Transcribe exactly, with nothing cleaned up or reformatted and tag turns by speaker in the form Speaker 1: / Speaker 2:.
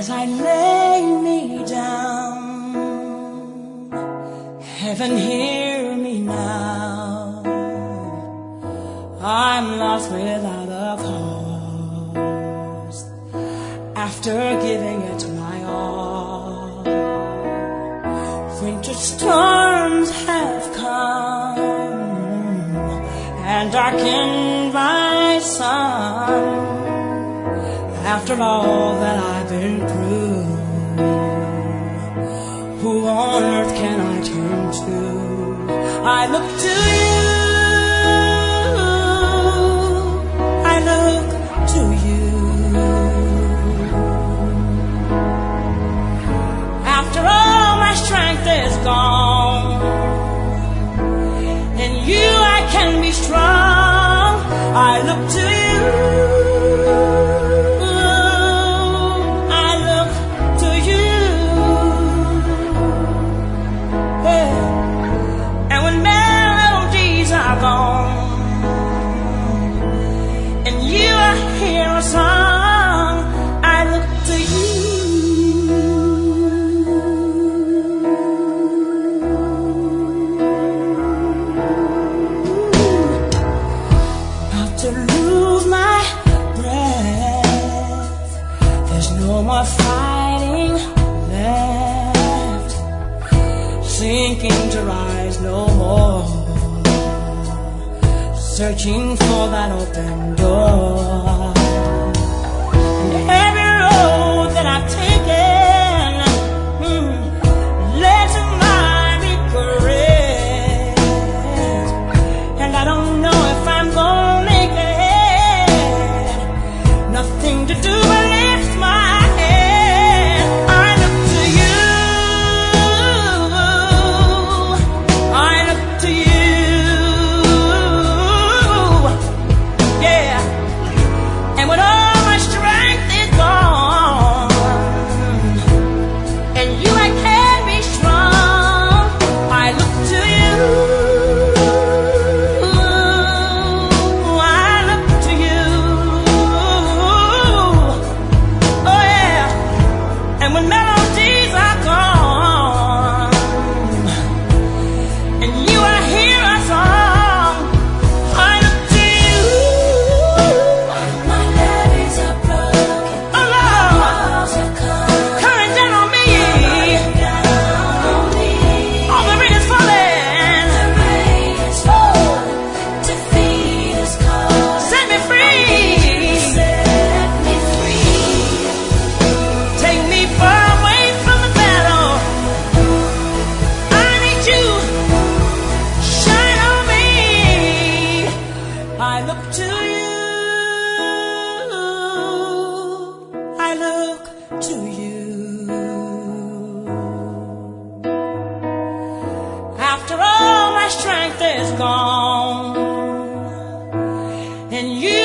Speaker 1: as I lay me down. Heaven, hear me now. I'm lost without a cause. After giving it my all, winter storms have come and darkened my sun. After all that I've been through, who on earth can I turn to? I look to you, I look to you. After all my strength is gone, in you I can be strong. I look to you. And you, I hear a song. I look to you. About to lose my breath. There's no more fighting left. Sinking to rise no more. Searching for that open door. And every road that I've taken mm, led to my regret. And I don't know if I'm gonna make it. Nothing to do but lift my head. I look to you. I look to you. I look to you, I look to you. After all my strength is gone, and you